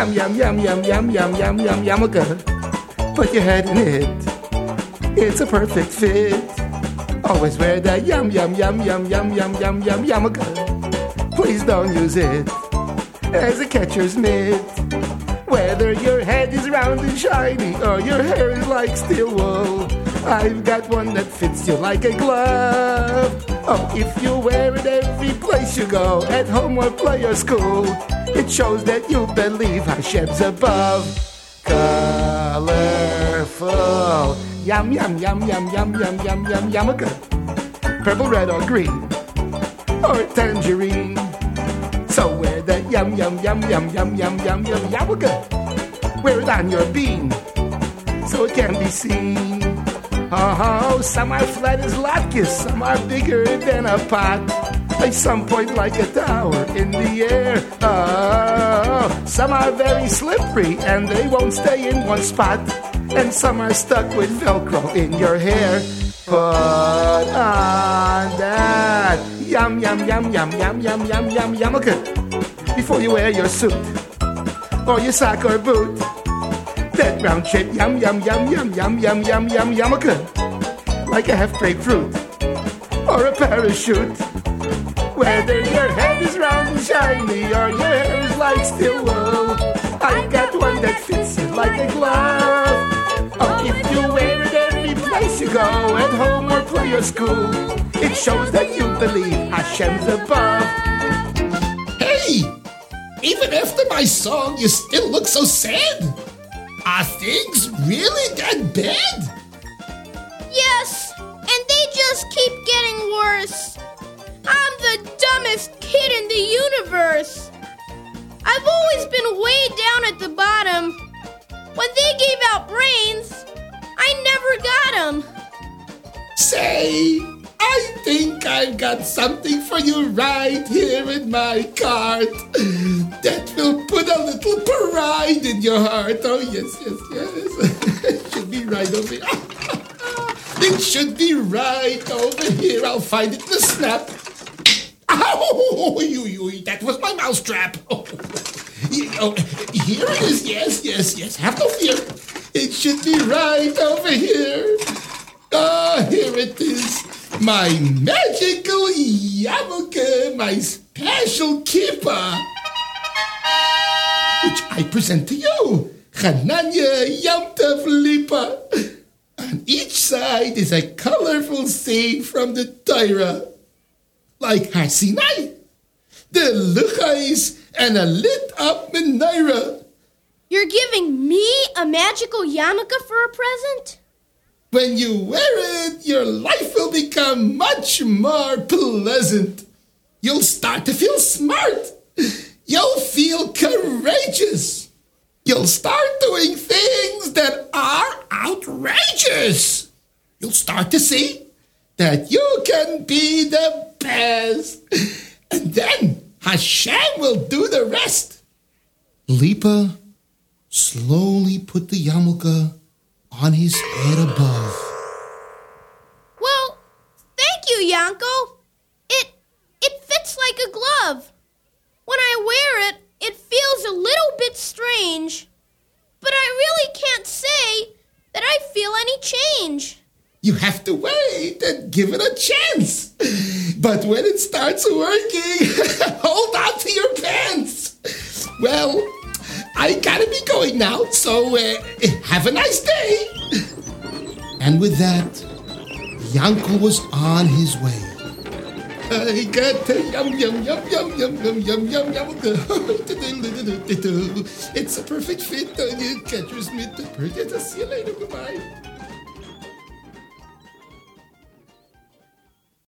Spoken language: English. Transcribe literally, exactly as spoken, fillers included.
Yum, yum, yum, yum, yum, yum, yum, yum, yarmulke. Put your head in it. It's a perfect fit. Always wear that yum, yum, yum, yum, yum, yum, yum, yum, yarmulke. Please don't use it as a catcher's mitt. Whether your head is round and shiny or your hair is like steel wool, I've got one that fits you like a glove. Oh, if you wear it every place you go, at home or play or school, it shows that you believe Hashem's above. Colorful. Yum, yum, yum, yum, yum, yum, yum, yum, yarmulke. Purple, red, or green, or tangerine. So wear that yum, yum, yum, yum, yum, yum, yum, yum, yarmulke. Wear it on your bean, so it can be seen. Oh, some are flat as latkes, some are bigger than a pot. They some point like a tower in the air. Oh, some are very slippery and they won't stay in one spot. And some are stuck with Velcro in your hair. Put on that yum, yum, yum, yum, yum, yum, yum, yum, yarmulke before you wear your suit or your sock or boot. That round shape yum, yum, yum, yum, yum, yum, yum, yum, yarmulke, like a half-baked fruit or a parachute. Whether your head is round and shiny or your hair is like steel wool, I've got one that fits you like a glove. Oh, if you wear it every place you go, at home or play or school, it shows that you believe Hashem's above. Hey! Even after my song, you still look so sad. Are things really that bad? Yes, and they just keep getting worse. I'm the dumbest kid in the universe. I've always been way down at the bottom. When they gave out brains, I never got them. Say, I think I've got something for you right here in my cart that will put a little pride in your heart. Oh, yes, yes, yes. It should be right over here. It should be right over here. I'll find it in the snap. Oh, you, you, that was my mousetrap. Oh, oh, here it is. Yes, yes, yes. Have no fear. It should be right over here. Oh, here it is. My magical yarmulke, my special kippah, which I present to you, Chananya Yom Tov Lipa. On each side is a colorful scene from the Torah, like Har Sinai, the Luchais, and a lit-up menorah. You're giving me a magical yarmulke for a present? When you wear it, your life will become much more pleasant. You'll start to feel smart. You'll feel courageous. You'll start doing things that are outrageous. You'll start to see that you can be the best. And then Hashem will do the rest. Lipa slowly put the yarmulke on his head above. Well, thank you, Yanko. It it fits like a glove. When I wear it, it feels a little bit strange. But I really can't say that I feel any change. You have to wait and give it a chance. But when it starts working, hold on to your pants. Well, I gotta be going now, so uh, have a nice day. And with that, Yanko was on his way. I got to yum, yum, yum, yum, yum, yum, yum, yum, yum. It's a perfect fit on your catcher's mitt. See you later, goodbye.